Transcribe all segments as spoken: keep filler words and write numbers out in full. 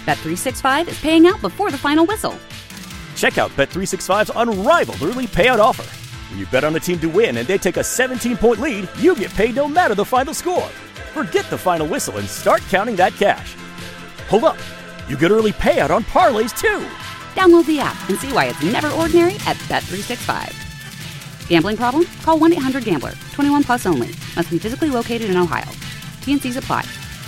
Bet three sixty-five is paying out before the final whistle. Check out Bet three sixty-five's unrivaled early payout offer. When you bet on a team to win and they take a seventeen-point lead, you get paid no matter the final score. Forget the final whistle and start counting that cash. Hold up. You get early payout on parlays, too. Download the app and see why it's never ordinary at Bet three sixty-five. Gambling problem? Call one eight hundred gambler. twenty-one plus only. Must be physically located in Ohio. T N Cs apply.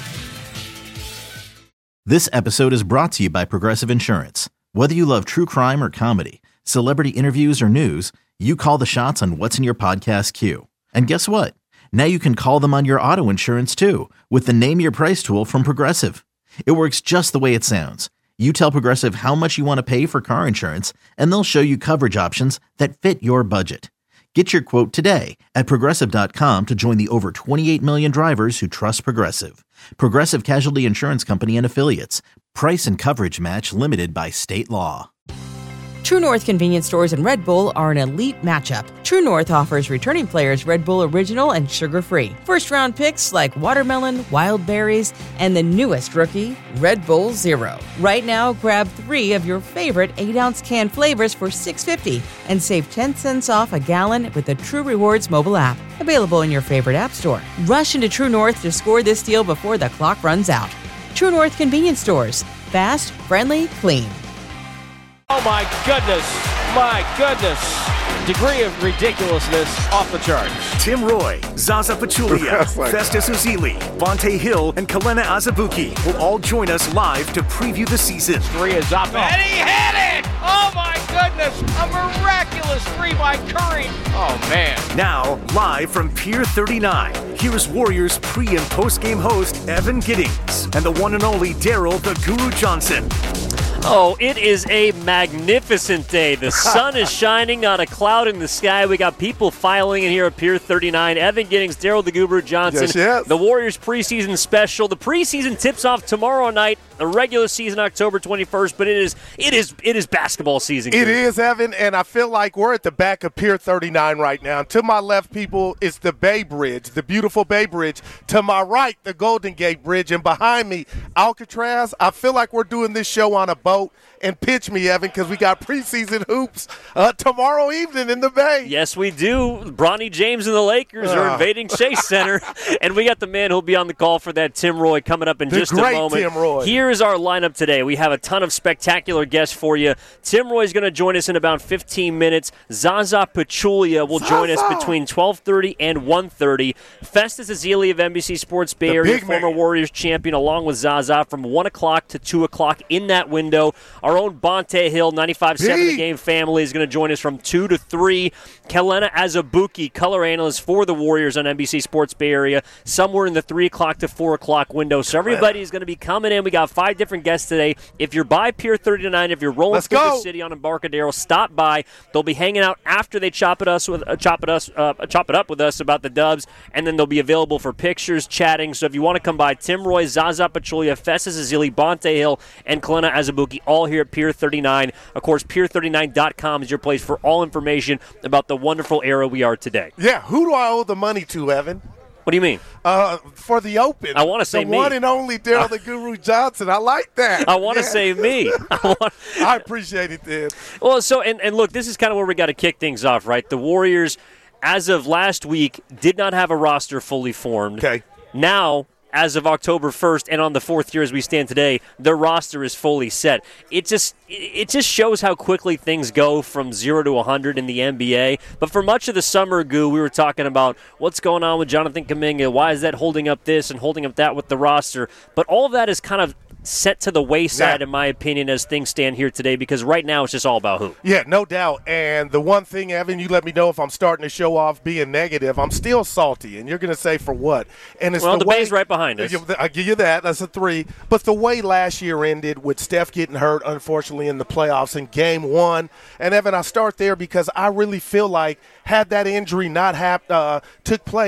This episode is brought to you by Progressive Insurance. Whether you love true crime or comedy, celebrity interviews or news, you call the shots on what's in your podcast queue. And guess what? Now you can call them on your auto insurance too with the Name Your Price tool from Progressive. It works just the way it sounds. You tell Progressive how much you want to pay for car insurance, and they'll show you coverage options that fit your budget. Get your quote today at Progressive dot com to join the over twenty-eight million drivers who trust Progressive. Progressive Casualty Insurance Company and Affiliates. Price and coverage match limited by state law. True North convenience stores and Red Bull are an elite matchup. True North offers returning players Red Bull Original and sugar-free. First-round picks like watermelon, wild berries, and the newest rookie, Red Bull Zero. Right now, grab three of your favorite eight-ounce can flavors for six dollars and fifty cents and save ten cents off a gallon with the True Rewards mobile app. Available in your favorite app store. Rush into True North to score this deal before the clock runs out. True North convenience stores. Fast, friendly, clean. Oh my goodness, my goodness. Degree of ridiculousness off the charts. Tim Roy, Zaza Pachulia, like Festus Ezeli, Vontae Hill, and Kelena Azubuike will all join us live to preview the season. Three is up, and he hit it! Oh my goodness, a miraculous three by Curry. Oh man. Now, live from Pier thirty-nine, here's Warriors pre- and post-game host Evan Giddings and the one and only Daryl the Guru Johnson. Oh, it is a magnificent day. The sun is shining, not a cloud in the sky. We got people filing in here at Pier thirty-nine. Evan Giddings, Daryl the Guru Johnson. Yes, yes. The Warriors preseason special. The preseason tips off tomorrow night. The regular season October twenty-first, but it is it is it is basketball season. It Guru. is, Evan, and I feel like we're at the back of Pier thirty-nine right now. To my left, people, it's the Bay Bridge, the beautiful Bay Bridge. To my right, the Golden Gate Bridge, and behind me, Alcatraz. I feel like we're doing this show on a boat. And pitch me, Evan, because we got preseason hoops uh, tomorrow evening in the Bay. Yes, we do. Bronny James and the Lakers are invading Chase Center, and we got the man who'll be on the call for that, Tim Roy, coming up in the just a great moment. Tim Roy. Here's our lineup today. We have a ton of spectacular guests for you. Tim Roy's going to join us in about fifteen minutes. Zaza Pachulia will Zaza. join us between twelve thirty and one thirty. Festus Ezeli of N B C Sports Bay The Area, big man. former Warriors champion, along with Zaza from one o'clock to two o'clock in that window. Our own Bonte Hill, ninety-five point seven The Game family, is going to join us from two to three. Kelena Azubuike, color analyst for the Warriors on N B C Sports Bay Area, somewhere in the three o'clock to four o'clock window. So everybody is going to be coming in. We got five different guests today. If you're by Pier thirty-nine, if you're rolling Let's through go. the city on Embarcadero, stop by. They'll be hanging out after they chop it us with uh, chop it us uh, chop it up with us about the Dubs, and then they'll be available for pictures, chatting. So if you want to come by, Tim Roy, Zaza Pachulia, Festus Ezeli, Bonte Hill, and Kelena Azubuike, all here at Pier thirty-nine. Of course, pier thirty-nine dot com is your place for all information about the wonderful era we are today. Yeah, who do I owe the money to, Evan? What do you mean? Uh, for the Open. I want to say the me. one and only Daryl the Guru Johnson. I like that. I want to Yeah. say me. I, want... I appreciate it, then. Well, so, and, and look, this is kind of where we got to kick things off, right? The Warriors, as of last week, did not have a roster fully formed. Okay. Now, as of October first and on the fourth year as we stand today, their roster is fully set. It just it just shows how quickly things go from zero to one hundred in the N B A. But for much of the summer, Goo, we were talking about what's going on with Jonathan Kuminga. Why is that holding up this and holding up that with the roster? But all of that is kind of set to the wayside, yeah. in my opinion, as things stand here today, because right now it's just all about hoop. Yeah, no doubt. And the one thing, Evan, you let me know if I'm starting to show off being negative. I'm still salty, and you're going to say for what? And it's well, the, the way, Bay's right behind us. I give you that. That's a three. But the way last year ended with Steph getting hurt, unfortunately, in the playoffs in game one. And, Evan, I start there because I really feel like had that injury not hap- uh, took place,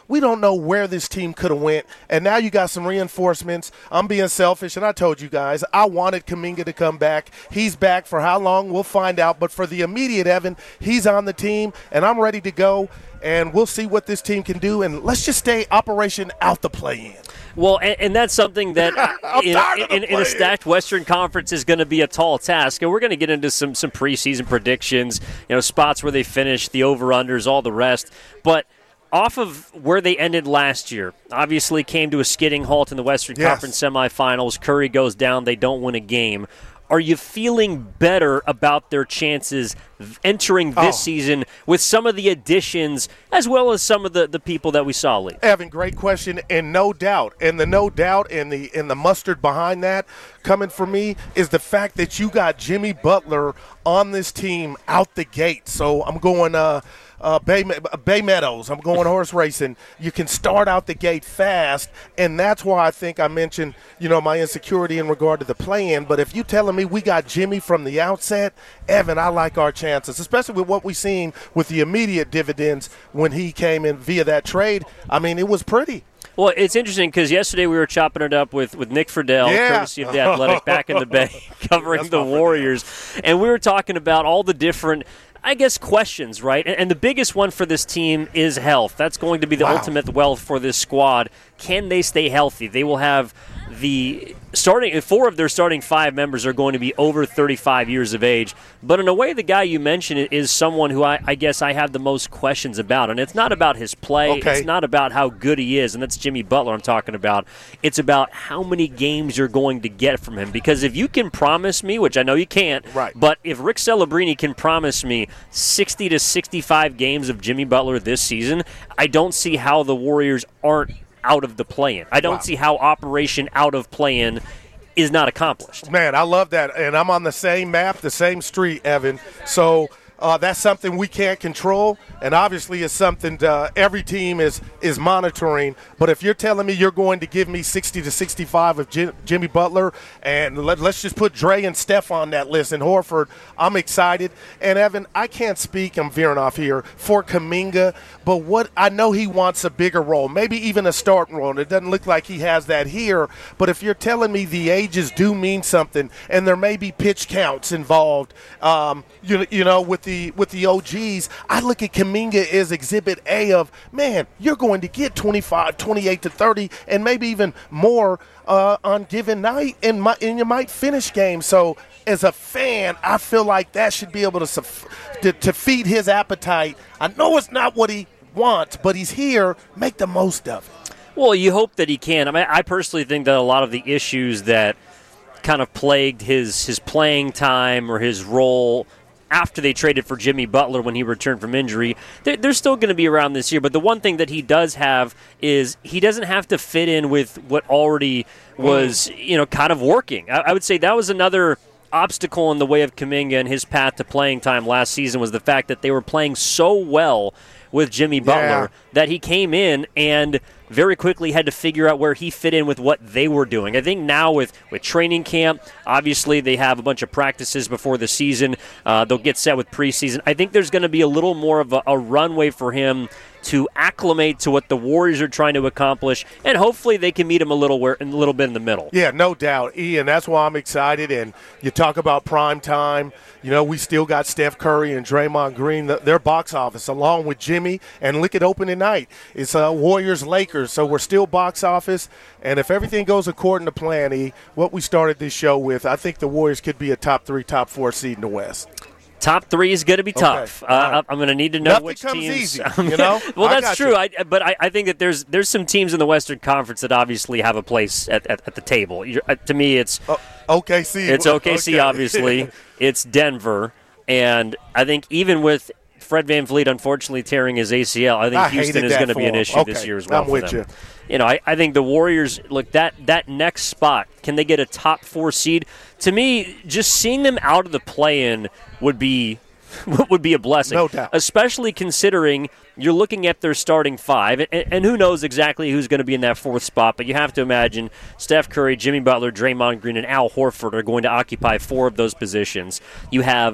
we don't know where this team could have went. And now you got some reinforcements. I'm being selfish, and I told you guys, I wanted Kuminga to come back. He's back for how long? We'll find out. But for the immediate, Evan, he's on the team, and I'm ready to go. And we'll see what this team can do. And let's just stay Operation out the play-in. Well, and, and that's something that in, in, in a stacked Western Conference is going to be a tall task. And we're going to get into some, some preseason predictions, you know, spots where they finish, the over-unders, all the rest. But off of where they ended last year, obviously came to a skidding halt in the Western yes. Conference semifinals. Curry goes down. They don't win a game. Are you feeling better about their chances entering this oh. season with some of the additions as well as some of the, the people that we saw leave? Evan, great question, and no doubt. And the no doubt and the and the mustard behind that coming for me is the fact that you got Jimmy Butler on this team out the gate. So I'm going uh, uh, Bay, Bay Meadows. I'm going horse racing. You can start out the gate fast, and that's why I think I mentioned, you know, my insecurity in regard to the play-in. But if you're telling me we got Jimmy from the outset, Evan, I like our chances, especially with what we've seen with the immediate dividends when he came in via that trade. I mean, it was pretty. Well, it's interesting because yesterday we were chopping it up with, with Nick Friedel, yeah. courtesy of The Athletic, back in the Bay, covering That's the Warriors. And we were talking about all the different, I guess, questions, right? And, and the biggest one for this team is health. That's going to be the wow. ultimate wealth for this squad. Can they stay healthy? They will have the starting four of their starting five members are going to be over thirty-five years of age. But in a way, the guy you mentioned is someone who I, I guess I have the most questions about. And it's not about his play. Okay. It's not about how good he is. And that's Jimmy Butler I'm talking about. It's about how many games you're going to get from him. Because if you can promise me, which I know you can't, right. but if Rick Celebrini can promise me sixty to sixty-five games of Jimmy Butler this season, I don't see how the Warriors aren't out of the play-in. I don't wow. see how Operation out of play-in is not accomplished. Man, I love that. And I'm on the same map, the same street, Evan. So uh, that's something we can't control, and obviously it's something uh, every team is is monitoring. But if you're telling me you're going to give me sixty to sixty-five of Jim, Jimmy Butler, and let, let's just put Dre and Steph on that list, and Horford, I'm excited. And, Evan, I can't speak, I'm veering off here, for Kuminga, but what I know he wants a bigger role, maybe even a starting role. And it doesn't look like he has that here. But if you're telling me the ages do mean something, and there may be pitch counts involved, um, you, you know, with the with the O Gs, I look at Kuminga as Exhibit A of, man, you're going to get twenty-five, twenty-eight to thirty, and maybe even more uh, on given night, and, my, and you might finish games. So as a fan, I feel like that should be able to, to, to feed his appetite. I know it's not what he wants, but he's here. Make the most of it. Well, you hope that he can. I mean, I personally think that a lot of the issues that kind of plagued his his playing time or his role after they traded for Jimmy Butler when he returned from injury, they're, they're still going to be around this year. But the one thing that he does have is he doesn't have to fit in with what already was, you know, kind of working. I, I would say that was another obstacle in the way of Kuminga and his path to playing time last season, was the fact that they were playing so well with Jimmy Butler yeah. that he came in and very quickly had to figure out where he fit in with what they were doing. I think now with, with training camp, obviously they have a bunch of practices before the season. Uh, they'll get set with preseason. I think there's going to be a little more of a, a runway for him to acclimate to what the Warriors are trying to accomplish, and hopefully they can meet him a little where, a little bit in the middle. Yeah, no doubt, Ian. That's why I'm excited. And you talk about prime time. You know, we still got Steph Curry and Draymond Green, their box office, along with Jimmy. And look at opening night. It's uh, Warriors-Lakers, so we're still box office. And if everything goes according to plan, E, what we started this show with, I think the Warriors could be a top three, top four seed in the West. Top three is going to be tough. Okay. Uh, right. I'm going to need to know Nothing which comes teams. Easy, you know? Well, I that's true. I, but I, I think that there's there's some teams in the Western Conference that obviously have a place at, at, at the table. Uh, to me, it's uh, O K C. It's O K C, okay. obviously. It's Denver, and I think even with Fred VanVleet unfortunately tearing his A C L, I think I Houston is going to be an issue okay. this year as well. I'm for with them. you. You know, I, I think the Warriors, look, that, that next spot, can they get a top four seed? To me, just seeing them out of the play-in would be would be a blessing. No doubt. Especially considering you're looking at their starting five, and, and who knows exactly who's going to be in that fourth spot, but you have to imagine Steph Curry, Jimmy Butler, Draymond Green, and Al Horford are going to occupy four of those positions. You have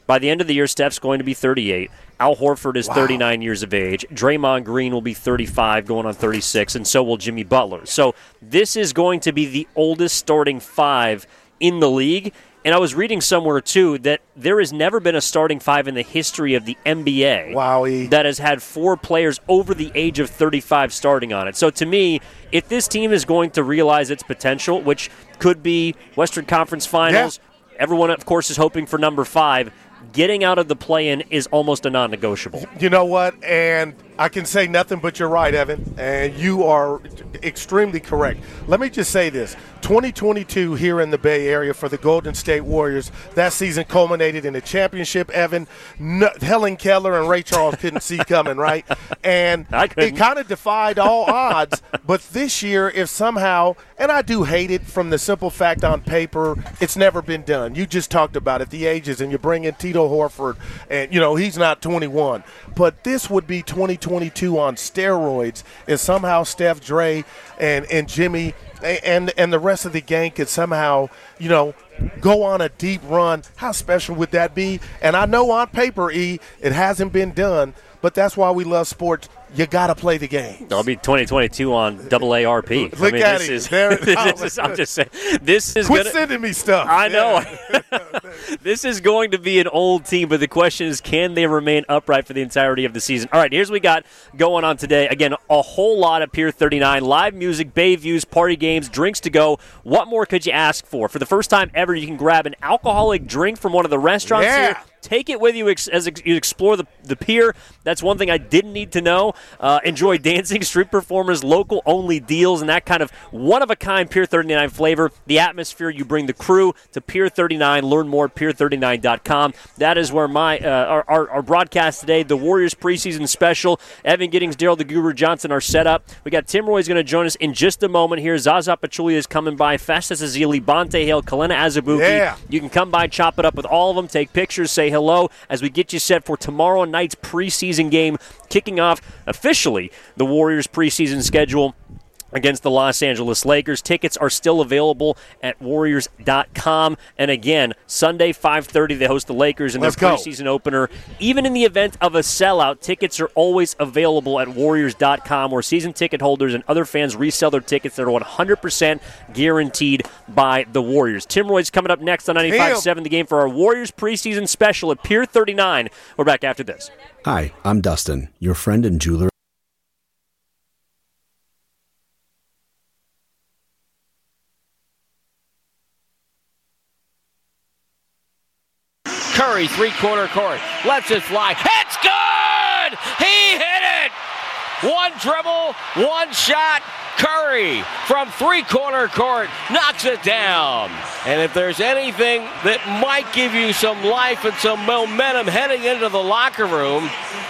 By the end of the year, Steph's going to be thirty-eight. Al Horford is wow. thirty-nine years of age. Draymond Green will be thirty-five, going on thirty-six, and so will Jimmy Butler. So this is going to be the oldest starting five in the league. And I was reading somewhere, too, that there has never been a starting five in the history of the N B A Wowie. that has had four players over the age of thirty-five starting on it. So to me, if this team is going to realize its potential, which could be Western Conference Finals, yeah. everyone, of course, is hoping for number five. Getting out of the play-in is almost a non-negotiable. You know what? And I can say nothing but you're right, Evan, and you are extremely correct. Let me just say this. twenty twenty-two here in the Bay Area for the Golden State Warriors, that season culminated in a championship, Evan. No, Helen Keller and Ray Charles couldn't see coming, right? And it kind of defied all odds. But this year, if somehow, and I do hate it from the simple fact on paper, it's never been done. You just talked about it, the ages, and you bring in Tito Horford, and, you know, he's not twenty-one. But this would be twenty twenty-two on steroids, and somehow Steph, Dre, and, and Jimmy and and the rest of the gang could somehow, you know, go on a deep run. How special would that be? And I know on paper, E, it hasn't been done, but that's why we love sports. You got to play the game. It'll be twenty twenty-two on double A R P. Look I mean, at this it. Is, there, this is, I'm just saying. This is Quit gonna, sending me stuff. I know. Yeah. This is going to be an old team, but the question is, can they remain upright for the entirety of the season? All right, here's what we got going on today. Again, a whole lot of Pier thirty-nine. Live music, bay views, party games, drinks to go. What more could you ask for? For the first time ever, you can grab an alcoholic drink from one of the restaurants yeah. here. Take it with you ex- as ex- you explore the, the pier. That's one thing I didn't need to know. Uh, enjoy dancing, street performers, local-only deals, and that kind of one-of-a-kind Pier thirty-nine flavor. The atmosphere, you bring the crew to Pier thirty-nine. Learn more at pier thirty-nine dot com. That is where my uh, our, our, our broadcast today, the Warriors preseason special, Evan Giddings, Daryl the Guru Johnson are set up. We got Tim Roy is going to join us in just a moment here. Zaza Pachulia is coming by. Festus Ezeli, Bonte Hill, Kalena Azubuike. Yeah. You can come by, chop it up with all of them, take pictures, say hello as we get you set for tomorrow night's preseason game, kicking off officially the Warriors preseason schedule against the Los Angeles Lakers. Tickets are still available at warriors dot com. And again, Sunday, five thirty, they host the Lakers in their preseason opener. Even in the event of a sellout, tickets are always available at warriors dot com, where season ticket holders and other fans resell their tickets that are one hundred percent guaranteed by the Warriors. Tim Roy's coming up next on ninety-five point seven The Game for our Warriors preseason special at Pier thirty-nine. We're back after this. Hi, I'm Dustin, your friend and jeweler. Curry, three-quarter court, lets it fly. It's good! He hit it! One dribble, one shot. Curry from three-quarter court knocks it down. And if there's anything that might give you some life and some momentum heading into the locker room,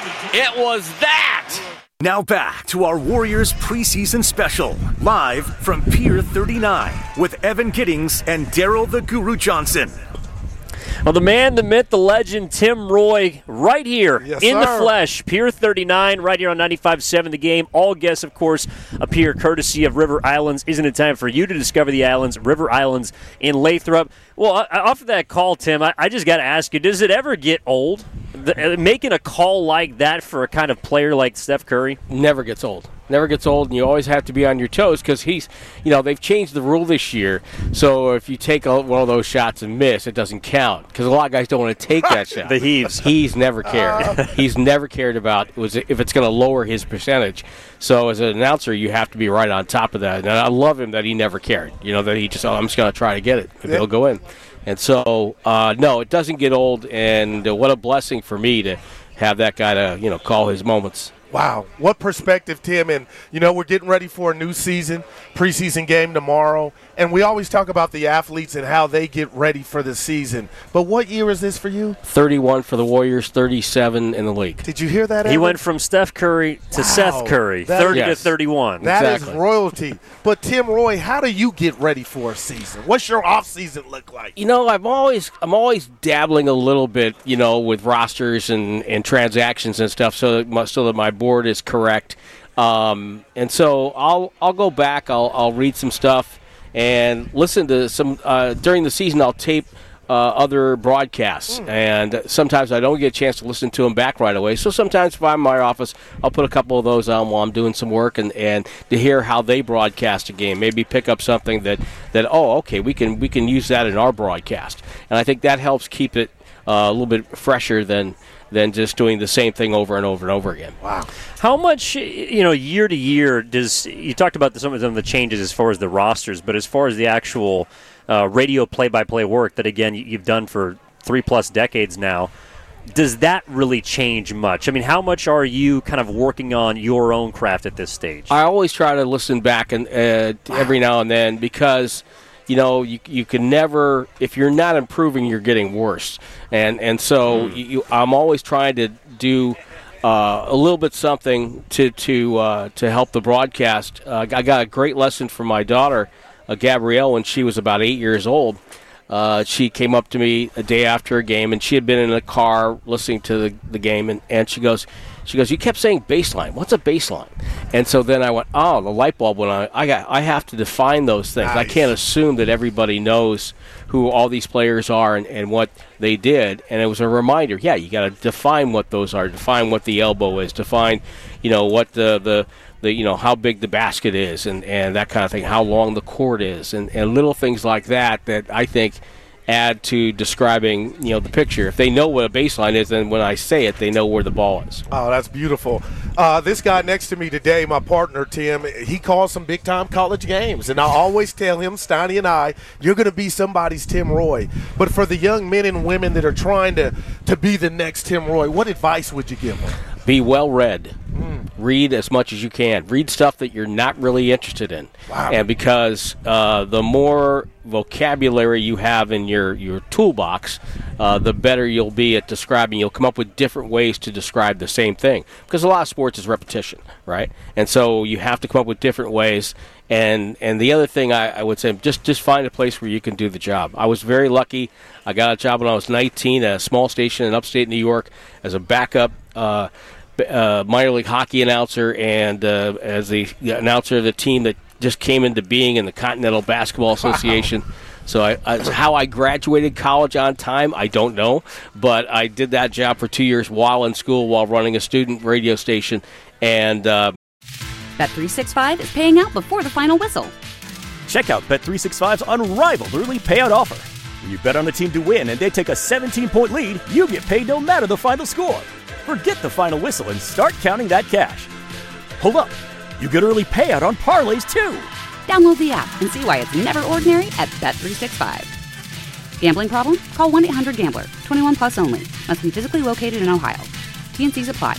it was that. Now back to our Warriors preseason special, live from Pier thirty-nine with Evan Giddings and Daryl the Guru Johnson. Well, the man, the myth, the legend, Tim Roy, right here yes, in sir. the flesh, Pier thirty-nine, right here on ninety-five point seven The Game. All guests, of course, appear courtesy of River Islands. Isn't it time for you to discover the islands? River Islands in Lathrop. Well, off of that call, Tim, I, I just got to ask you, does it ever get old? The, making a call like that for a kind of player like Steph Curry? Never gets old. Never gets old, and you always have to be on your toes because he's, you know, they've changed the rule this year. So if you take a, one of those shots and miss, it doesn't count because a lot of guys don't want to take that shot. The heaves. He's never cared. Uh. He's never cared about was if it's going to lower his percentage. So as an announcer, you have to be right on top of that. And I love him that he never cared. You know, that he just, oh, I'm just going to try to get it. Maybe yeah. it'll go in. And so, uh, no, it doesn't get old, and uh, what a blessing for me to have that guy to, you know, call his moments. Wow, what perspective, Tim. And, you know, we're getting ready for a new season, preseason game tomorrow. And we always talk about the athletes and how they get ready for the season. But what year is this for you? thirty-one for the Warriors, thirty-seven in the league. Did you hear that, Evan? He went from Steph Curry to wow. Seth Curry, that, thirty yes. to thirty-one. That exactly. is royalty. But, Tim Roy, how do you get ready for a season? What's your off-season look like? You know, I'm always I'm always dabbling a little bit, you know, with rosters and, and transactions and stuff so that my, so that my board is correct. Um, and so I'll I'll go back, I'll I'll read some stuff and listen to some uh, during the season. I'll tape uh, other broadcasts, mm. and sometimes I don't get a chance to listen to them back right away. So sometimes if I'm in my office, I'll put a couple of those on while I'm doing some work, and, and to hear how they broadcast a game, maybe pick up something that, that oh, okay, we can we can use that in our broadcast, and I think that helps keep it uh, a little bit fresher than. than just doing the same thing over and over and over again. Wow. How much, you know, year to year does, you talked about the, some of the changes as far as the rosters, but as far as the actual uh, radio play-by-play work that, again, you've done for three-plus decades now, does that really change much? I mean, how much are you kind of working on your own craft at this stage? I always try to listen back and uh, wow. every now and then because – you know, you you can never, if you're not improving, you're getting worse. And and so mm. you, I'm always trying to do uh, a little bit something to to uh, to help the broadcast. Uh, I got a great lesson from my daughter, uh, Gabrielle, when she was about eight years old. Uh, she came up to me a day after a game, and she had been in a car listening to the, the game, and, and she goes, She goes, you kept saying baseline. What's a baseline? And so then I went, oh, the light bulb went on. I got, I have to define those things. Nice. I can't assume that everybody knows who all these players are and, and what they did. And it was a reminder, yeah, you got to define what those are, define what the elbow is, define, you know, what the, the, the you know, how big the basket is and, and that kind of thing, how long the court is, and, and little things like that that I think add to describing, you know, the picture. If they know what a baseline is, then when I say it, they know where the ball is. Oh, that's beautiful. Uh, this guy next to me today, my partner, Tim, he calls some big-time college games, and I always tell him, Steiny and I, you're going to be somebody's Tim Roye. But for the young men and women that are trying to, to be the next Tim Roye, what advice would you give them? Be well-read. Mm. Read as much as you can. Read stuff that you're not really interested in. Wow. And because uh, the more vocabulary you have in your, your toolbox, uh, the better you'll be at describing. You'll come up with different ways to describe the same thing. Because a lot of sports is repetition, right? And so you have to come up with different ways. And and the other thing I, I would say, just, just find a place where you can do the job. I was very lucky. I got a job when I was nineteen at a small station in upstate New York as a backup uh, uh, minor league hockey announcer and uh, as the announcer of the team that just came into being in the Continental Basketball Association. Wow. So I, I, how I graduated college on time, I don't know. But I did that job for two years while in school, while running a student radio station. And uh, Bet three sixty-five is paying out before the final whistle. Check out Bet three sixty-five's unrivaled early payout offer. When you bet on a team to win and they take a seventeen-point lead, you get paid no matter the final score. Forget the final whistle and start counting that cash. Hold up. You get early payout on parlays, too. Download the app and see why it's never ordinary at Bet three sixty-five. Gambling problem? Call one eight hundred gambler. twenty-one plus only. Must be physically located in Ohio. T and C's apply.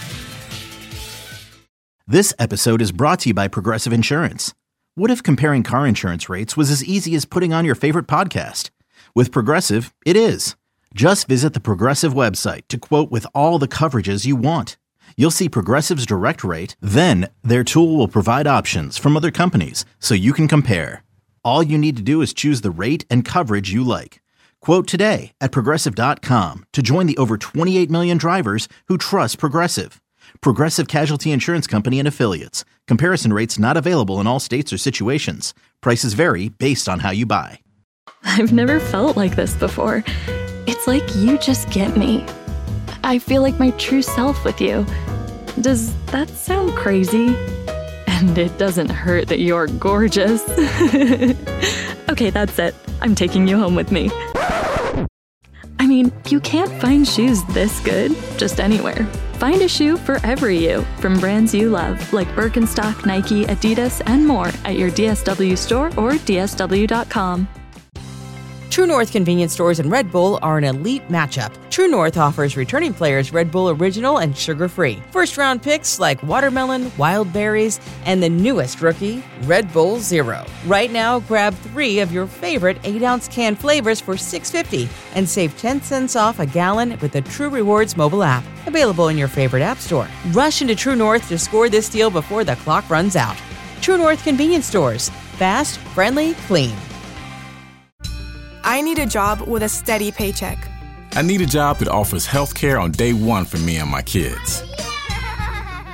This episode is brought to you by Progressive Insurance. What if comparing car insurance rates was as easy as putting on your favorite podcast? With Progressive, it is. Just visit the Progressive website to quote with all the coverages you want. You'll see Progressive's direct rate, then their tool will provide options from other companies so you can compare. All you need to do is choose the rate and coverage you like. Quote today at Progressive dot com to join the over twenty-eight million drivers who trust Progressive. Progressive Casualty Insurance Company and Affiliates. Comparison rates not available in all states or situations. Prices vary based on how you buy. I've never felt like this before. It's like you just get me. I feel like my true self with you. Does that sound crazy? And it doesn't hurt that you're gorgeous. Okay, that's it. I'm taking you home with me. I mean, you can't find shoes this good just anywhere. Find a shoe for every you, from brands you love, like Birkenstock, Nike, Adidas, and more at your D S W store or D S W dot com. True North convenience stores and Red Bull are an elite matchup. True North offers returning players Red Bull Original and sugar-free. First-round picks like watermelon, wild berries, and the newest rookie, Red Bull Zero. Right now, grab three of your favorite eight-ounce can flavors for six dollars and fifty cents and save ten cents off a gallon with the True Rewards mobile app. Available in your favorite app store. Rush into True North to score this deal before the clock runs out. True North convenience stores. Fast, friendly, clean. I need a job with a steady paycheck. I need a job that offers health care on day one for me and my kids.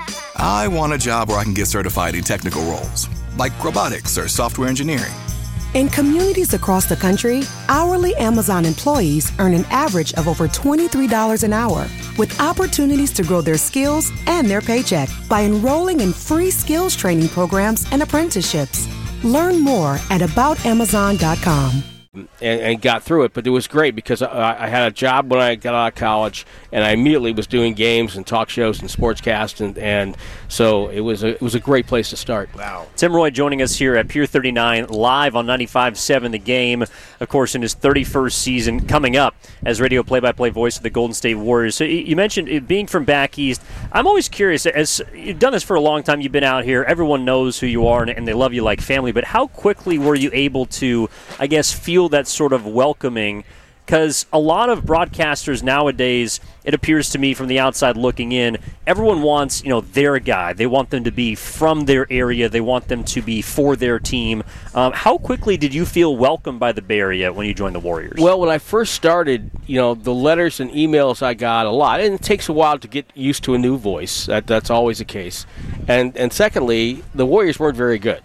I want a job where I can get certified in technical roles, like robotics or software engineering. In communities across the country, hourly Amazon employees earn an average of over twenty-three dollars an hour, with opportunities to grow their skills and their paycheck by enrolling in free skills training programs and apprenticeships. Learn more at about amazon dot com. And, and got through it, but it was great because I, I had a job when I got out of college, and I immediately was doing games and talk shows and sportscasts, and, and so it was a, it was a great place to start. Wow. Tim Roye joining us here at Pier thirty-nine live on ninety-five point seven The Game, of course, in his thirty-first season coming up as radio play-by-play voice of the Golden State Warriors. So you mentioned being from back east. I'm always curious, as you've done this for a long time, you've been out here, everyone knows who you are, and, and they love you like family, but how quickly were you able to, I guess, feel that sort of welcoming? Because a lot of broadcasters nowadays, it appears to me from the outside looking in, everyone wants, you know, their guy. They want them to be from their area. They want them to be for their team. Um, how quickly did you feel welcomed by the Bay Area when you joined the Warriors? Well, when I first started, you know, the letters and emails I got a lot, and it takes a while to get used to a new voice. That, that's always the case. And and secondly, the Warriors weren't very good,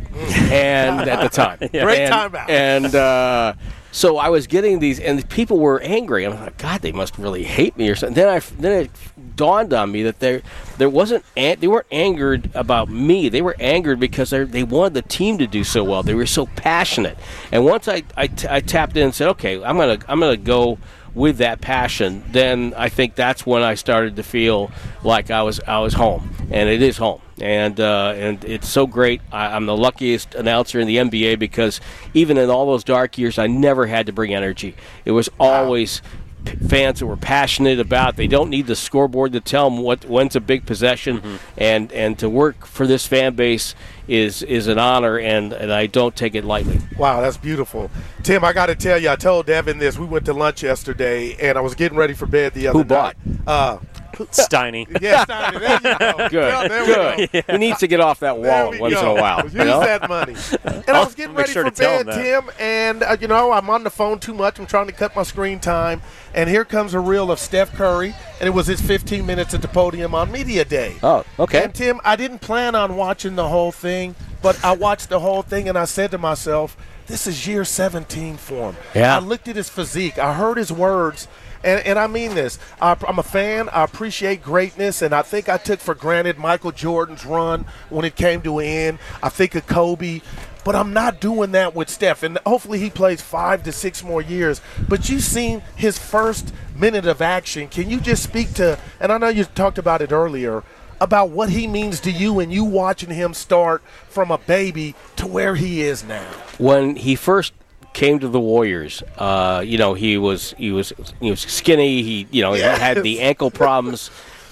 and at the time, yeah. Great and, timeout. And uh, so I was getting these, and people were angry. I was like, God, they must really hate me or something. Then I then it dawned on me that there there wasn't an, they weren't angered about me. They were angered because they they wanted the team to do so well. They were so passionate. And once I I, t- I tapped in and said, okay, I'm gonna I'm gonna go with that passion, then I think that's when I started to feel like I was I was home, and it is home, and uh, and it's so great. I, I'm the luckiest announcer in the N B A because even in all those dark years, I never had to bring energy. It was always p- fans that were passionate about. They don't need the scoreboard to tell them what when's a big possession, mm-hmm. and and to work for this fan base is is an honor, and, and I don't take it lightly. Wow, that's beautiful. Tim, I got to tell you, I told Devin this. We went to lunch yesterday, and I was getting ready for bed the other Who bought? night. Uh, Steiny. Yeah, Steiny. There you go. Good. Well, there Good. We, go. he needs to get off that wall once go. in a while. Use you know? that money. And I was getting ready sure for bed, Tim, and, uh, you know, I'm on the phone too much. I'm trying to cut my screen time. And here comes a reel of Steph Curry, and it was his fifteen minutes at the podium on Media Day. Oh, okay. And, Tim, I didn't plan on watching the whole thing, but I watched the whole thing, and I said to myself, this is year seventeen for him. Yeah. I looked at his physique. I heard his words. And, and I mean this. I, I'm a fan. I appreciate greatness, and I think I took for granted Michael Jordan's run when it came to an end. I think of Kobe. But I'm not doing that with Steph. And hopefully he plays five to six more years. But you've seen his first minute of action. Can you just speak to, and I know you talked about it earlier, about what he means to you and you watching him start from a baby to where he is now? When he first came to the Warriors, uh, you know, he was he was he was skinny. He you know Yes. had the ankle problems,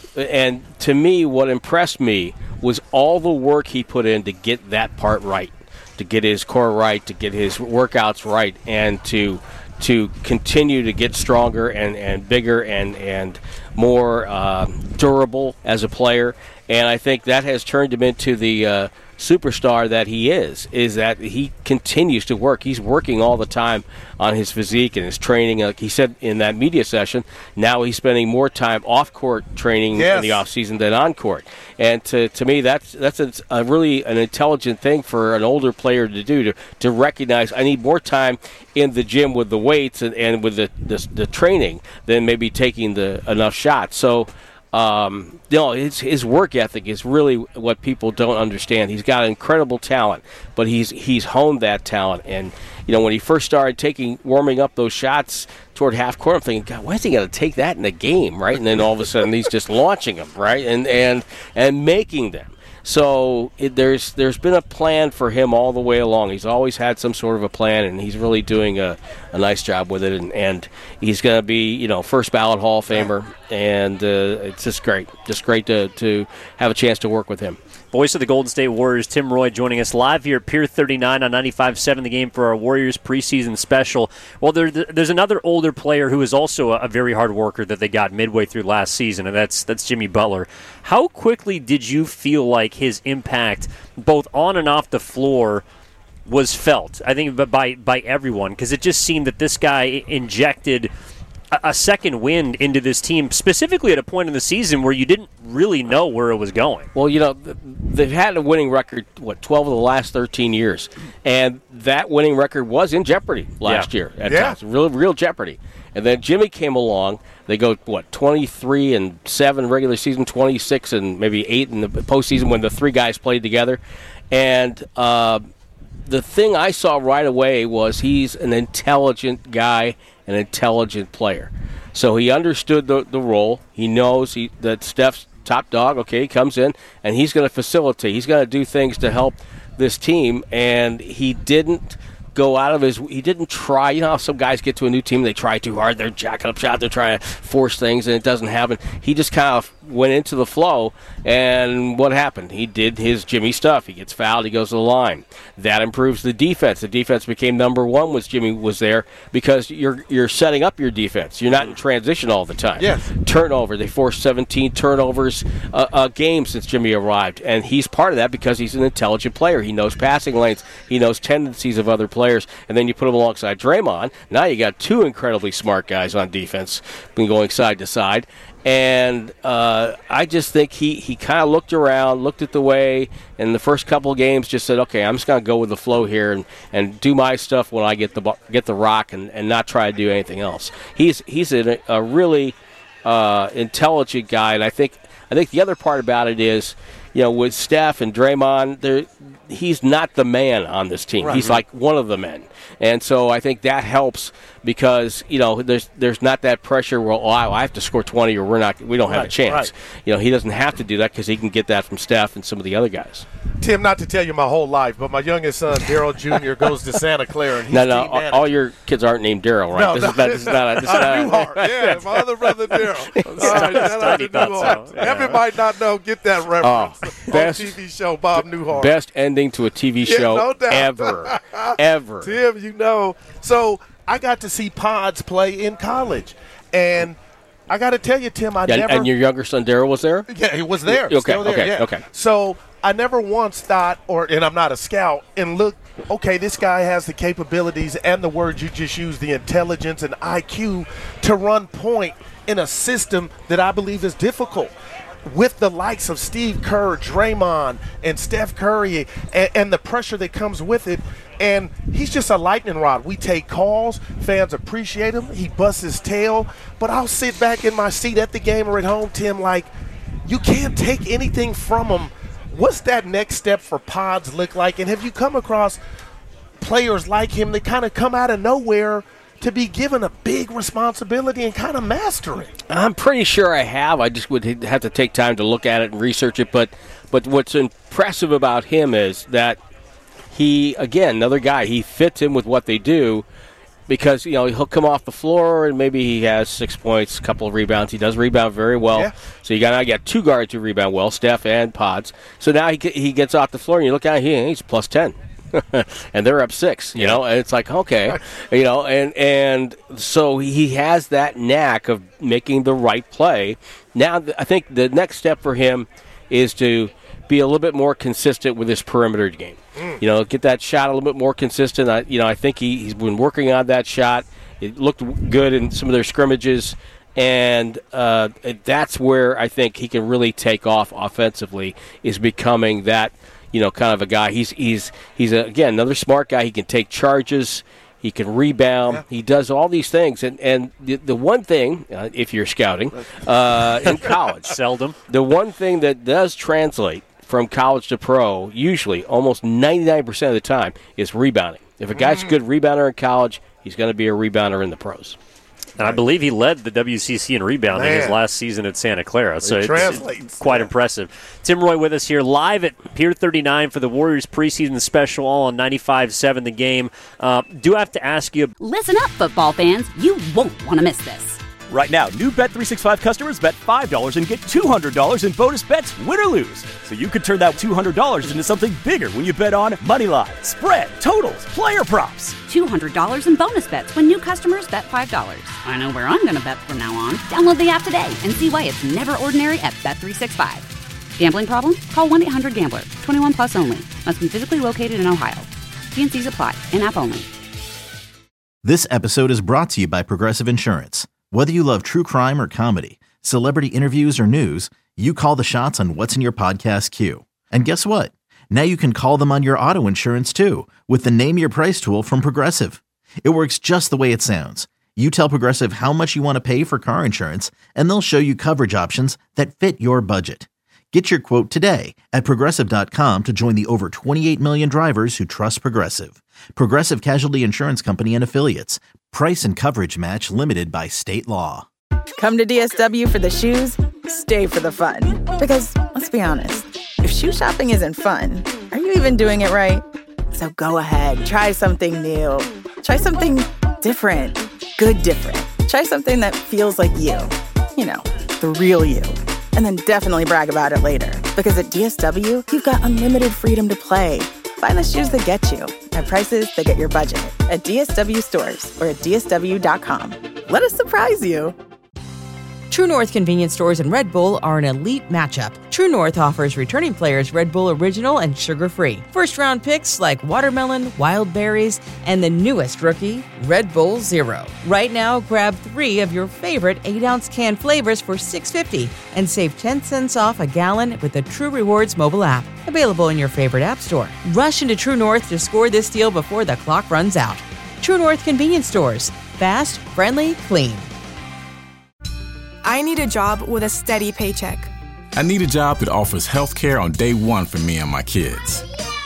and to me, what impressed me was all the work he put in to get that part right, to get his core right, to get his workouts right, and to to continue to get stronger and, and bigger and and more uh, durable as a player. And I think that has turned him into the uh, superstar that he is, is that he continues to work. He's working all the time on his physique and his training. Like he said in that media session, now he's spending more time off-court training Yes. in the off-season than on-court. And to, to me, that's that's a, a really an intelligent thing for an older player to do, to, to recognize I need more time in the gym with the weights and, and with the, the, the training than maybe taking the enough shots. So, Um, you know, his his work ethic is really what people don't understand. He's got incredible talent, but he's he's honed that talent. And you know, when he first started taking warming up those shots toward half court, I'm thinking, God, why is he going to take that in the game, right? And then all of a sudden, he's just launching them, right, and and and making them. So it, there's there's been a plan for him all the way along. He's always had some sort of a plan, and he's really doing a, a nice job with it. And, and he's going to be, you know, first ballot Hall of Famer, and uh, it's just great, just great to to have a chance to work with him. Voice of the Golden State Warriors, Tim Roye, joining us live here at Pier thirty-nine on ninety-five point seven The Game for our Warriors preseason special. Well, there, there's another older player who is also a, a very hard worker that they got midway through last season, and that's that's Jimmy Butler. How quickly did you feel like his impact, both on and off the floor, was felt? I think by by everyone, because it just seemed that this guy injected a, a second wind into this team, specifically at a point in the season where you didn't really know where it was going. Well, you know, they've had a winning record, what, twelve of the last thirteen years. And that winning record was in jeopardy last yeah. year at yeah. times. Real, real jeopardy. And then Jimmy came along. They go, what, twenty-three and seven regular season, twenty-six and maybe eight in the postseason when the three guys played together. And uh, the thing I saw right away was he's an intelligent guy, an intelligent player. So he understood the, the role. He knows he, that Steph's top dog, okay, he comes in, and he's going to facilitate. He's going to do things to help this team, and he didn't go out of his – he didn't try. You know how some guys get to a new team, they try too hard, they're jacking up shot, they're trying to force things, and it doesn't happen. He just kind of went into the flow, and what happened? He did his Jimmy stuff. He gets fouled, he goes to the line. That improves the defense. The defense became number one when Jimmy was there because you're you're setting up your defense. You're not in transition all the time. Yes. Turnover. They forced seventeen turnovers a, a game since Jimmy arrived, and he's part of that because he's an intelligent player. He knows passing lanes. He knows tendencies of other players, and then you put him alongside Draymond. Now you got two incredibly smart guys on defense been going side to side. And uh, I just think he, he kind of looked around, looked at the way, and the first couple of games just said, okay, I'm just going to go with the flow here and, and do my stuff when I get the get the rock and, and not try to do anything else. He's he's a, a really uh, intelligent guy, and I think I think the other part about it is, you know, with Steph and Draymond, they're he's not the man on this team. Right. He's like one of the men. And so I think that helps because, you know, there's there's not that pressure, well, oh, I have to score twenty or we're not we don't have right, a chance. Right. You know, he doesn't have to do that because he can get that from Steph and some of the other guys. Tim, not to tell you my whole life, but my youngest son, Daryl Junior, goes to Santa Clara. And he's no, no, all, all your kids aren't named Daryl, right? No, this, no, is not, this is not a... This is not Newhart, a, yeah, my other brother Daryl. All right, shout out to Newhart. So. Yeah. Everybody not know, get that reference. Oh, best, on T V show, Bob Newhart. Best ending to a T V show yeah, no doubt. ever, ever. Tim, you know. So I got to see Pods play in college, and I got to tell you, Tim, I yeah, never. And your younger son Daryl was there? Yeah, he was there. Okay, still there, okay, yeah. okay. So I never once thought, or and I'm not a scout, and look, okay, this guy has the capabilities and the words you just used, the intelligence and I Q to run point in a system that I believe is difficult. With the likes of Steve Kerr, Draymond, and Steph Curry, and, and the pressure that comes with it, and he's just a lightning rod. We take calls, fans appreciate him, he busts his tail, but I'll sit back in my seat at the game or at home, Tim, like, you can't take anything from him. What's that next step for Pods look like, and have you come across players like him that kind of come out of nowhere to be given a big responsibility and kind of master it? I'm pretty sure I have. I just would have to take time to look at it and research it. But but what's impressive about him is that he, again, another guy, he fits in with what they do because, you know, he'll come off the floor and maybe he has six points, a couple of rebounds. He does rebound very well. Yeah. So you got now got two guards who rebound well, Steph and Pods. So now he he gets off the floor and you look at him, he's plus ten. And they're up six, you know, and it's like, okay, you know, and and so he has that knack of making the right play. Now, I think the next step for him is to be a little bit more consistent with his perimeter game. Mm. You know, get that shot a little bit more consistent. I, you know, I think he, he's been working on that shot. It looked good in some of their scrimmages. And uh, that's where I think he can really take off offensively, is becoming that, you know, kind of a guy. He's he's he's a, again another smart guy. He can take charges. He can rebound. Yeah. He does all these things. And and the, the one thing, uh, if you're scouting uh, in college, seldom the one thing that does translate from college to pro, usually almost ninety-nine percent of the time, is rebounding. If a guy's a good rebounder in college, he's going to be a rebounder in the pros. And I believe he led the W C C in rebounding Man. his last season at Santa Clara. So it it's, it's quite yeah. impressive. Tim Roye with us here live at Pier thirty-nine for the Warriors preseason special, all on ninety-five seven The Game. Uh, do have to ask you. Listen up, football fans. You won't want to miss this. Right now, new Bet three sixty-five customers bet five dollars and get two hundred dollars in bonus bets, win or lose. So you could turn that two hundred dollars into something bigger when you bet on money line, spread, totals, player props. two hundred dollars in bonus bets when new customers bet five dollars. I know where I'm going to bet from now on. Download the app today and see why it's never ordinary at Bet three sixty-five. Gambling problem? Call one eight hundred gambler. twenty-one plus only. Must be physically located in Ohio. T and C's apply. In-app only. This episode is brought to you by Progressive Insurance. Whether you love true crime or comedy, celebrity interviews or news, you call the shots on what's in your podcast queue. And guess what? Now you can call them on your auto insurance too with the Name Your Price tool from Progressive. It works just the way it sounds. You tell Progressive how much you want to pay for car insurance, and they'll show you coverage options that fit your budget. Get your quote today at Progressive dot com to join the over twenty-eight million drivers who trust Progressive. Progressive Casualty Insurance Company and Affiliates. Price and coverage match limited by state law. Come to D S W for the shoes, stay for the fun. Because, let's be honest, if shoe shopping isn't fun, are you even doing it right? So go ahead, try something new. Try something different. Good different. Try something that feels like you. You know, the real you. And then definitely brag about it later. Because at D S W, you've got unlimited freedom to play. Find the shoes that get you at prices that get your budget at D S W stores or at D S W dot com. Let us surprise you. True North convenience stores and Red Bull are an elite matchup. True North offers returning players Red Bull Original and sugar-free. First-round picks like watermelon, wild berries, and the newest rookie, Red Bull Zero. Right now, grab three of your favorite eight-ounce can flavors for six dollars and fifty cents and save ten cents off a gallon with the True Rewards mobile app. Available in your favorite app store. Rush into True North to score this deal before the clock runs out. True North convenience stores. Fast, friendly, clean. I need a job with a steady paycheck. I need a job that offers health care on day one for me and my kids.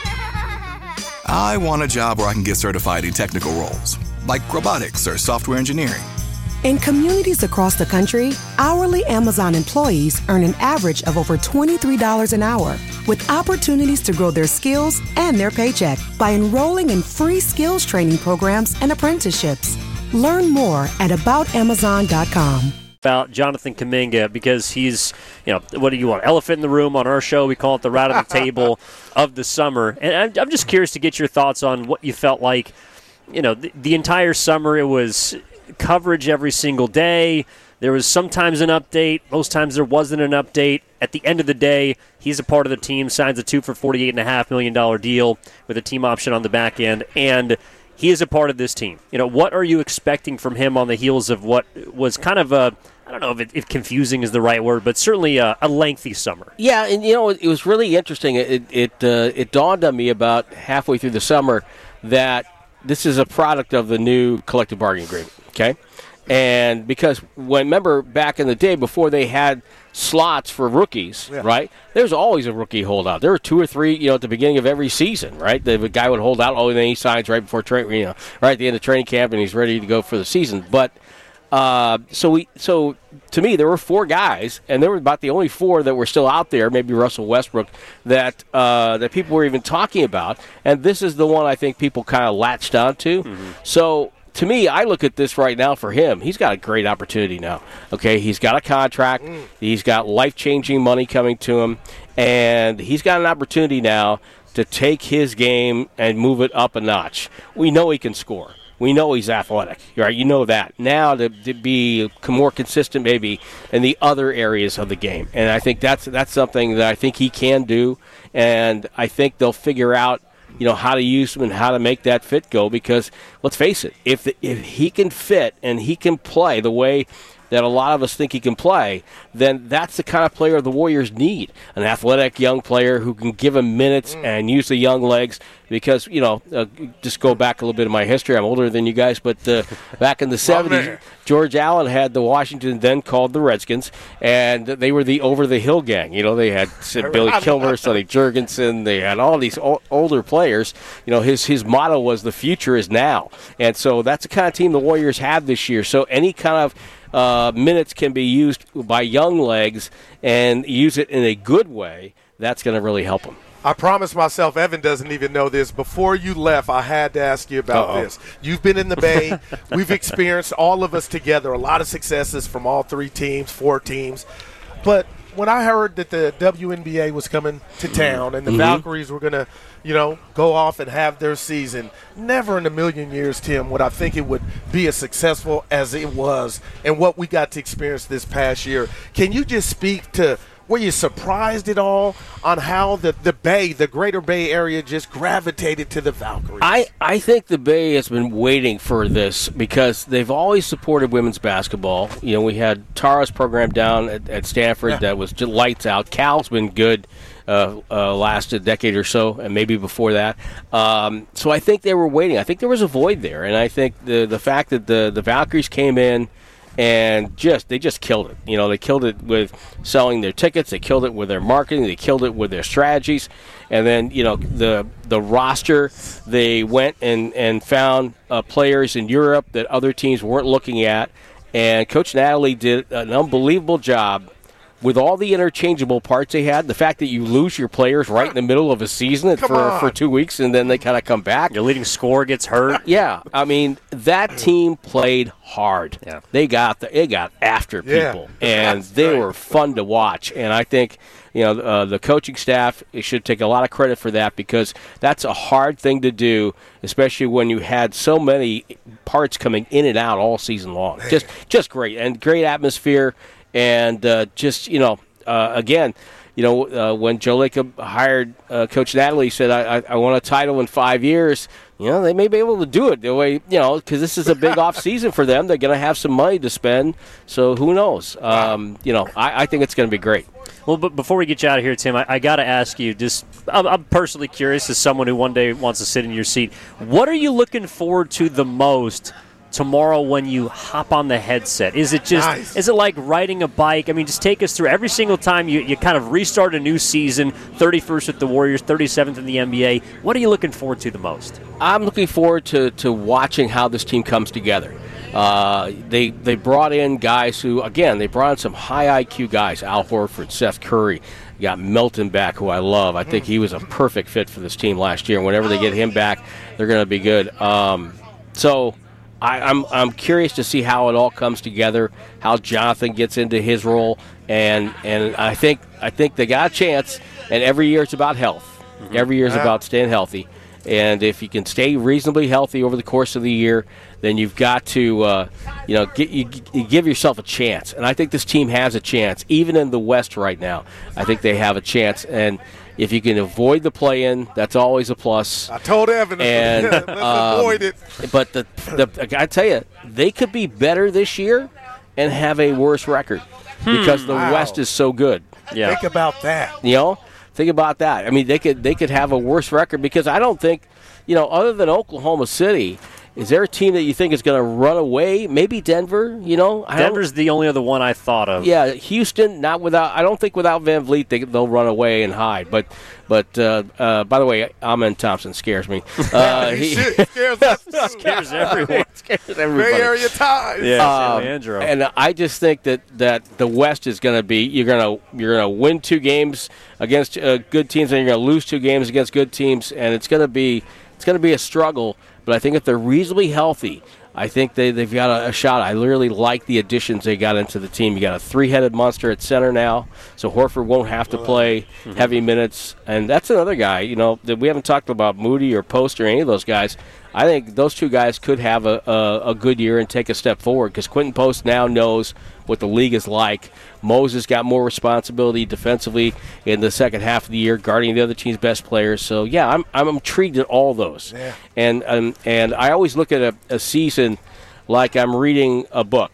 I want a job where I can get certified in technical roles, like robotics or software engineering. In communities across the country, hourly Amazon employees earn an average of over twenty-three dollars an hour, with opportunities to grow their skills and their paycheck by enrolling in free skills training programs and apprenticeships. Learn more at about amazon dot com. About Jonathan Kuminga, because he's, you know, what do you want? Elephant in the room on our show. We call it the rat on the table of the summer. And I'm, I'm just curious to get your thoughts on what you felt like, you know, the, the entire summer. It was coverage every single day. There was sometimes an update. Most times there wasn't an update. At the end of the day, he's a part of the team, signs a two for forty-eight point five million dollars deal with a team option on the back end, and he is a part of this team. You know, what are you expecting from him on the heels of what was kind of a, I don't know if, it, if confusing is the right word, but certainly a, a lengthy summer. Yeah, and you know, it, it was really interesting. It it uh, it dawned on me about halfway through the summer that this is a product of the new collective bargaining agreement, okay? And because when remember back in the day before they had slots for rookies, yeah. right? There's always a rookie holdout. There were two or three, you know, at the beginning of every season, right? The, the guy would hold out, oh, and then he signs right before train, you know, right at the end of training camp, and he's ready to go for the season. But uh, so we, so to me, there were four guys, and there were about the only four that were still out there. Maybe Russell Westbrook that uh, that people were even talking about, and this is the one I think people kind of latched onto. Mm-hmm. So. To me, I look at this right now for him. He's got a great opportunity now. Okay, he's got a contract. Mm. He's got life-changing money coming to him. And he's got an opportunity now to take his game and move it up a notch. We know he can score. We know he's athletic. Right? You know that. Now to, to be more consistent maybe in the other areas of the game. And I think that's that's something that I think he can do. And I think they'll figure out you know, how to use him and how to make that fit go because, let's face it, if the, if he can fit and he can play the way that a lot of us think he can play, then that's the kind of player the Warriors need. An athletic young player who can give him minutes mm. and use the young legs because, you know, uh, just go back a little bit of my history. I'm older than you guys, but uh, back in the seventies, George Allen had the Washington, then called the Redskins, and they were the over-the-hill gang. You know, they had Billy Kilmer, Sonny Jurgensen. They had all these o- older players. You know, his, his motto was the future is now. And so that's the kind of team the Warriors have this year. So any kind of Uh, minutes can be used by young legs and use it in a good way, that's going to really help them. I promised myself, Evan doesn't even know this. Before you left, I had to ask you about Uh-oh. this. You've been in the Bay. We've experienced, all of us together, a lot of successes from all three teams, four teams. But when I heard that the W N B A was coming to town and the mm-hmm. Valkyries were going to, you know, go off and have their season, never in a million years, Tim, would I think it would be as successful as it was and what we got to experience this past year. Can you just speak to were you surprised at all on how the, the Bay, the greater Bay Area, just gravitated to the Valkyries? I, I think the Bay has been waiting for this because they've always supported women's basketball. You know, we had Tara's program down at, at Stanford Yeah. that was just lights out. Cal's been good uh, uh, last a decade or so, and maybe before that. Um, so I think they were waiting. I think there was a void there, and I think the the fact that the, the Valkyries came in and just they just killed it. You know, they killed it with selling their tickets. They killed it with their marketing. They killed it with their strategies. And then, you know, the the roster, they went and, and found uh, players in Europe that other teams weren't looking at. And Coach Natalie did an unbelievable job with all the interchangeable parts they had. The fact that you lose your players right in the middle of a season for, for two weeks and then they kind of come back. Your leading scorer gets hurt. Yeah. I mean, that team played hard. Yeah. They got the, they got after people, Yeah. and they were fun to watch. And I think, you know, uh, the coaching staff should take a lot of credit for that because that's a hard thing to do, especially when you had so many parts coming in and out all season long. Man. Just just great, and great atmosphere, and uh, just, you know, uh, again, you know, uh, when Joe Lacob hired uh, Coach Natalie, he said, I, I, I want a title in five years. You know, they may be able to do it the way, you know, because this is a big off season for them. They're going to have some money to spend, so who knows? Um, you know, I, I think it's going to be great. Well, but before we get you out of here, Tim, I, I got to ask you, just I'm, I'm personally curious as someone who one day wants to sit in your seat, what are you looking forward to the most tomorrow when you hop on the headset? Is it just, Nice. is it like riding a bike? I mean, just take us through every single time you, you kind of restart a new season, thirty-first with the Warriors, thirty-seventh in the N B A. What are you looking forward to the most? I'm looking forward to, to watching how this team comes together. Uh, they they brought in guys who, again, they brought in some high I Q guys, Al Horford, Seth Curry. You got Milton back, who I love. I think he was a perfect fit for this team last year. Whenever they get him back, they're going to be good. Um, so I, I'm I'm curious to see how it all comes together, how Jonathan gets into his role, and and I think I think they got a chance. And every year it's about health. Mm-hmm. Every year is Yeah. about staying healthy. And if you can stay reasonably healthy over the course of the year, then you've got to, uh, you know, get, you, you give yourself a chance. And I think this team has a chance, even in the West right now. I think they have a chance. And if you can avoid the play-in, that's always a plus. I told Evan, And, let's um, avoid it. But the, the I tell you, they could be better this year and have a worse record because the Wow. West is so good. Yeah. Think about that. You know, think about that. I mean, they could they could have a worse record because I don't think, you know, other than Oklahoma City, is there a team that you think is going to run away? Maybe Denver. You know, I don't- Denver's the only other one I thought of. Yeah, Houston. Not without. I don't think without Van Vliet they, they'll run away and hide. But but uh, uh, by the way, Amen Thompson scares me. Uh, He shit scares us. Scares everyone. scares everybody. Bay Area ties. Yeah, Um, Leandro. and I just think that, that the West is going to be you're going to you're going to win two games against uh, good teams, and you're going to lose two games against good teams, and it's going to be it's going to be a struggle. But I think if they're reasonably healthy, I think they they've got a, a shot. I really like the additions they got into the team. You got a three-headed monster at center now, so Horford won't have to play heavy minutes, and that's another guy. You know that we haven't talked about Moody or Post or any of those guys. I think those two guys could have a, a, a good year and take a step forward because Quentin Post now knows what the league is like. Moses got more responsibility defensively in the second half of the year, guarding the other team's best players. So, yeah, I'm I'm intrigued at all those. Yeah. And, um, and I always look at a, a season like I'm reading a book.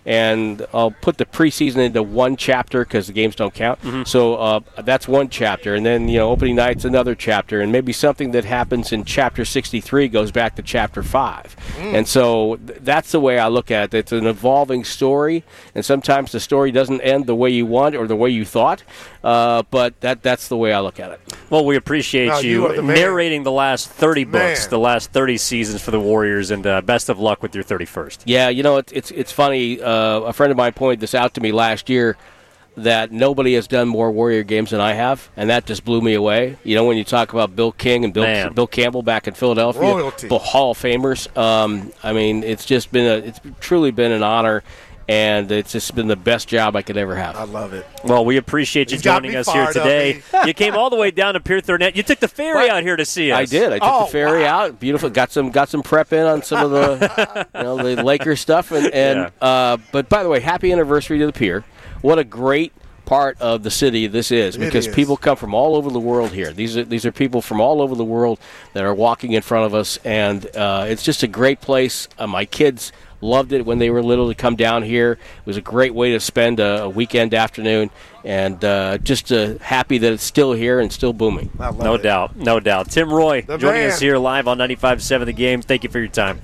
And I'll put the preseason into one chapter because the games don't count. Mm-hmm. So uh, that's one chapter. And then, you know, opening night's another chapter. And maybe something that happens in chapter sixty-three goes back to chapter five. Mm. And so th- that's the way I look at it. It's an evolving story. And sometimes the story doesn't end the way you want or the way you thought. Uh, but that that's the way I look at it. Well, we appreciate No, you, you are the man. narrating the last thirty books, Man. the last thirty seasons for the Warriors, and uh, best of luck with your thirty-first. Yeah, you know, it's it's, it's funny. Uh, a friend of mine pointed this out to me last year that nobody has done more Warrior games than I have, and that just blew me away. You know, when you talk about Bill King and Bill Man. Bill Campbell back in Philadelphia, Royalty. the Hall of Famers. Um, I mean, it's just been a it's truly been an honor, and it's just been the best job I could ever have. I love it. Well, we appreciate you He's got joining me us here fired up, today. eh? You came all the way down to Pier thirty-nine. You took the ferry Right. out here to see us. I did. I took Oh, the ferry wow. out. Beautiful. Got some got some prep in on some of the you know the Lakers stuff. And, and Yeah. uh, but by the way, happy anniversary to the Pier. What a great part of the city this is, because is. people come from all over the world here. These are these are people from all over the world that are walking in front of us, and uh, it's just a great place. Uh, my kids loved it when they were little to come down here. It was a great way to spend a, a weekend afternoon, and uh, just uh, happy that it's still here and still booming. No it. doubt, no doubt. Tim Roy The joining man. us here live on ninety-five point seven The Game. Thank you for your time.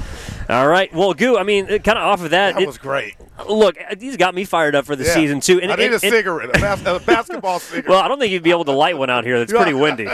All right. Well, Goo, I mean, kind of off of that. That it, was great. Look, he's got me fired up for the Yeah. season, too. And, I need and, a cigarette, a, bas- a basketball cigarette. Well, I don't think you'd be able to light one out here. It's pretty windy.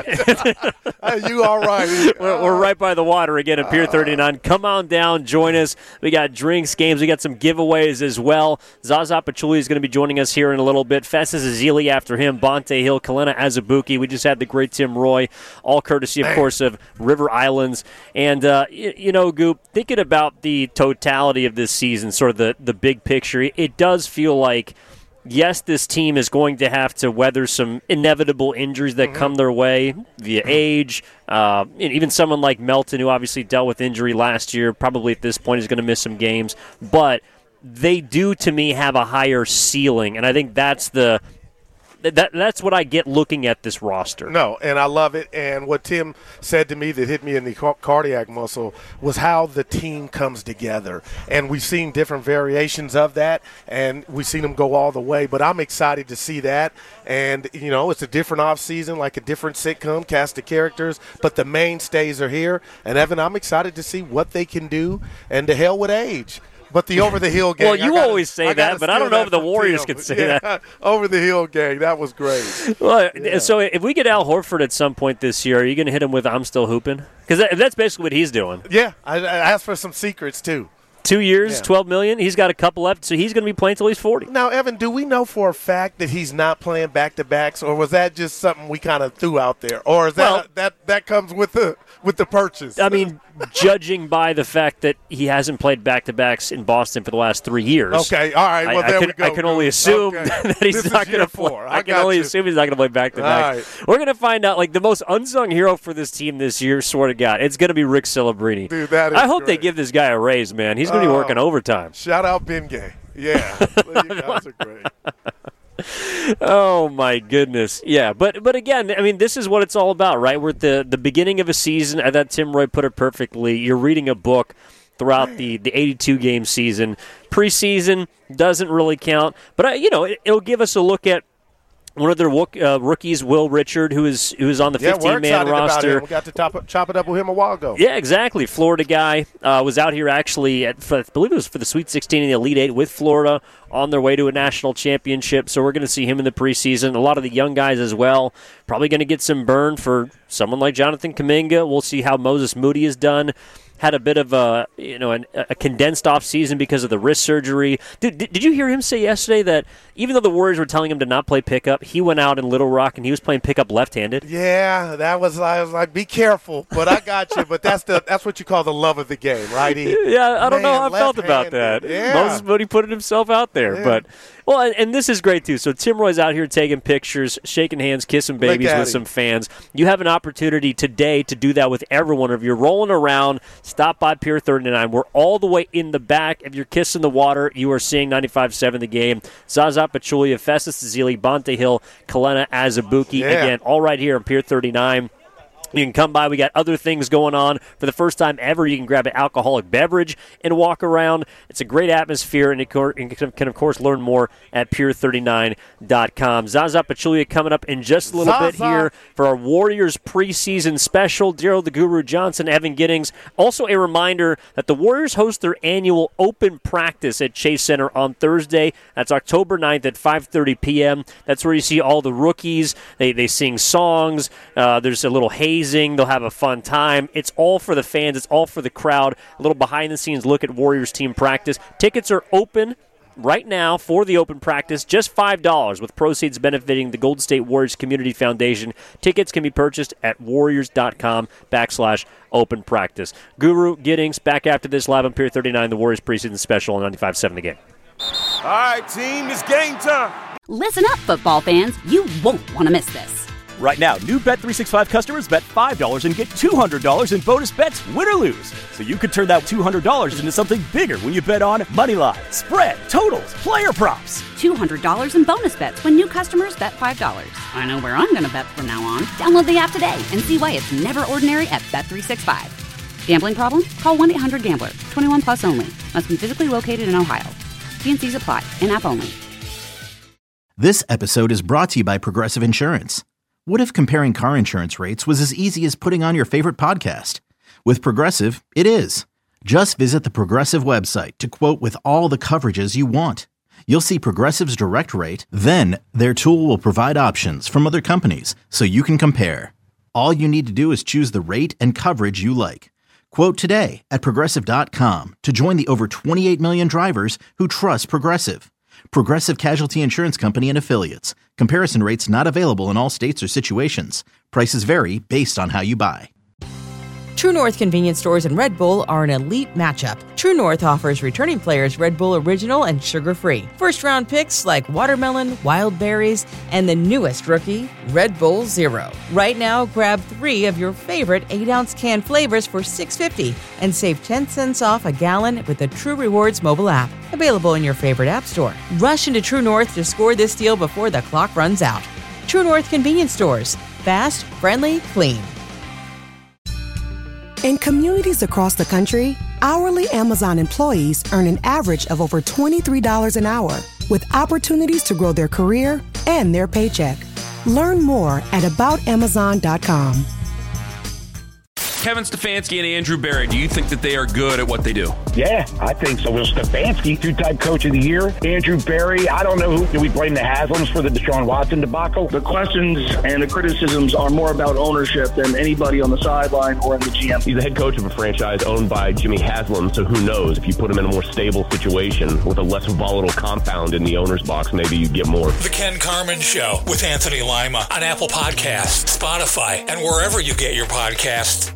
Hey, you all right? we're, we're right by the water again at Pier thirty-nine. Come on down, join us. We got drinks, games. We got some giveaways as well. Zaza Pachulia is going to be joining us here in a little bit. Festus Ezeli after him. Bonte Hill, Kalena Azubuike. We just had the great Tim Roy, all courtesy, of Man. course, of River Islands. And, uh, you, you know, Goop, thinking about the totality of this season, sort of the, the big picture, it does feel like, yes, this team is going to have to weather some inevitable injuries that mm-hmm. come their way via age. Uh, and even someone like Melton, who obviously dealt with injury last year, probably at this point is going to miss some games. But they do, to me, have a higher ceiling, and I think that's the that that's what I get looking at this roster. No, and I love it. And what Tim said to me that hit me in the ca- cardiac muscle was how the team comes together. And we've seen different variations of that, and we've seen them go all the way. But I'm excited to see that. And, you know, it's a different offseason, like a different sitcom, cast of characters, but the mainstays are here. And, Evan, I'm excited to see what they can do, and to hell with age. But the over-the-hill gang. Well, you gotta, always say that, but I don't know if the Warriors could say yeah, that. Over-the-hill gang, that was great. Well, yeah. So if we get Al Horford at some point this year, are you going to hit him with "I'm still hooping"? Because that, that's basically what he's doing. Yeah, I, I asked for some secrets, too. Two years, yeah. twelve million dollars. He's got a couple left, so he's going to be playing until he's forty. Now, Evan, do we know for a fact that he's not playing back-to-backs, or was that just something we kind of threw out there? Or is that well, that that comes with the with the purchase? I mean, judging by the fact that he hasn't played back-to-backs in Boston for the last three years. Okay, all right. Well, I, there I can, we go. I can only assume okay. that he's this not going to play. Four. I, I can only you. assume he's not going to play back-to-backs. Right. We're going to find out, like, the most unsung hero for this team this year, swear to God, it's going to be Rick Celebrini. Dude, that is I hope great. they give this guy a raise, man. He's going to be oh, working overtime. Shout out Ben Gay. Yeah. You guys are great. Oh my goodness, yeah, but but again, I mean, this is what it's all about, right? We're at the the beginning of a season. I thought Tim Roy put it perfectly. You're reading a book throughout the the eighty-two game season. Preseason doesn't really count, but I, you know, it, it'll give us a look at one of their uh, rookies, Will Richard, who is who is on the fifteen-man yeah, we're roster. About him. We got to top, chop it up with him a while ago. Yeah, exactly. Florida guy uh, was out here actually, at, for, I believe it was for the Sweet sixteen and the Elite Eight with Florida on their way to a national championship. So we're going to see him in the preseason. A lot of the young guys as well. Probably going to get some burn for someone like Jonathan Kuminga. We'll see how Moses Moody is done. Had a bit of a you know an, a condensed off season because of the wrist surgery. Did, did, did you hear him say yesterday that even though the Warriors were telling him to not play pickup, he went out in Little Rock and he was playing pickup left-handed? Yeah, that was I was like, be careful, but I got you. But that's the that's what you call the love of the game, right? He, yeah, I don't man, know how I felt about that. Yeah. Moses Moody putting himself out there, yeah. but. Well, and, and this is great, too. So Tim Roy's out here taking pictures, shaking hands, kissing babies with some fans. You have an opportunity today to do that with everyone. If you're rolling around, stop by Pier thirty-nine. We're all the way in the back. If you're kissing the water, you are seeing ninety-five point seven The Game. Zaza Pachulia, Festus Ezeli, Bonte Hill, Kalena Azubuike. Yeah. Again, all right here on Pier thirty-nine. You can come by. We got other things going on. For the first time ever, you can grab an alcoholic beverage and walk around. It's a great atmosphere, and you can, of course, learn more at pier thirty-nine dot com. Zaza Pachulia coming up in just a little Zaza. bit here for our Warriors preseason special. Daryl the Guru Johnson, Evan Giddings. Also a reminder that the Warriors host their annual open practice at Chase Center on Thursday. That's October ninth at five thirty p.m. That's where you see all the rookies. They, they sing songs. Uh, there's a little haze. They'll have a fun time. It's all for the fans. It's all for the crowd. A little behind-the-scenes look at Warriors team practice. Tickets are open right now for the open practice, just five dollars, with proceeds benefiting the Golden State Warriors Community Foundation. Tickets can be purchased at warriors.com backslash open practice. Guru Giddings back after this live on Pier thirty-nine, the Warriors preseason special on ninety-five point seven The Game. All right, team, it's game time. Listen up, football fans. You won't want to miss this. Right now, new Bet three sixty-five customers bet five dollars and get two hundred dollars in bonus bets, win or lose. So you could turn that two hundred dollars into something bigger when you bet on money line, spread, totals, player props. two hundred dollars in bonus bets when new customers bet five dollars. I know where I'm going to bet from now on. Download the app today and see why it's never ordinary at Bet three sixty-five. Gambling problem? Call one eight hundred gambler. twenty-one plus only. Must be physically located in Ohio. T and C's apply. In-app only. This episode is brought to you by Progressive Insurance. What if comparing car insurance rates was as easy as putting on your favorite podcast? With Progressive, it is. Just visit the Progressive website to quote with all the coverages you want. You'll see Progressive's direct rate, then their tool will provide options from other companies so you can compare. All you need to do is choose the rate and coverage you like. Quote today at Progressive dot com to join the over twenty-eight million drivers who trust Progressive. Progressive Casualty Insurance Company and Affiliates. Comparison rates not available in all states or situations. Prices vary based on how you buy. True North convenience stores and Red Bull are an elite matchup. True North offers returning players Red Bull Original and sugar-free. First-round picks like watermelon, wild berries, and the newest rookie, Red Bull Zero. Right now, grab three of your favorite eight ounce can flavors for six dollars and fifty cents and save ten cents off a gallon with the True Rewards mobile app. Available in your favorite app store. Rush into True North to score this deal before the clock runs out. True North convenience stores. Fast, friendly, clean. In communities across the country, hourly Amazon employees earn an average of over twenty-three dollars an hour, with opportunities to grow their career and their paycheck. Learn more at about amazon dot com. Kevin Stefanski and Andrew Berry, do you think that they are good at what they do? Yeah, I think so. Will Stefanski, two-time coach of the year. Andrew Berry, I don't know who. Do we blame the Haslams for the Deshaun Watson debacle? The questions and the criticisms are more about ownership than anybody on the sideline or in the G M. He's the head coach of a franchise owned by Jimmy Haslam, so who knows? If you put him in a more stable situation with a less volatile compound in the owner's box, maybe you get more. The Ken Carman Show with Anthony Lima on Apple Podcasts, Spotify, and wherever you get your podcasts.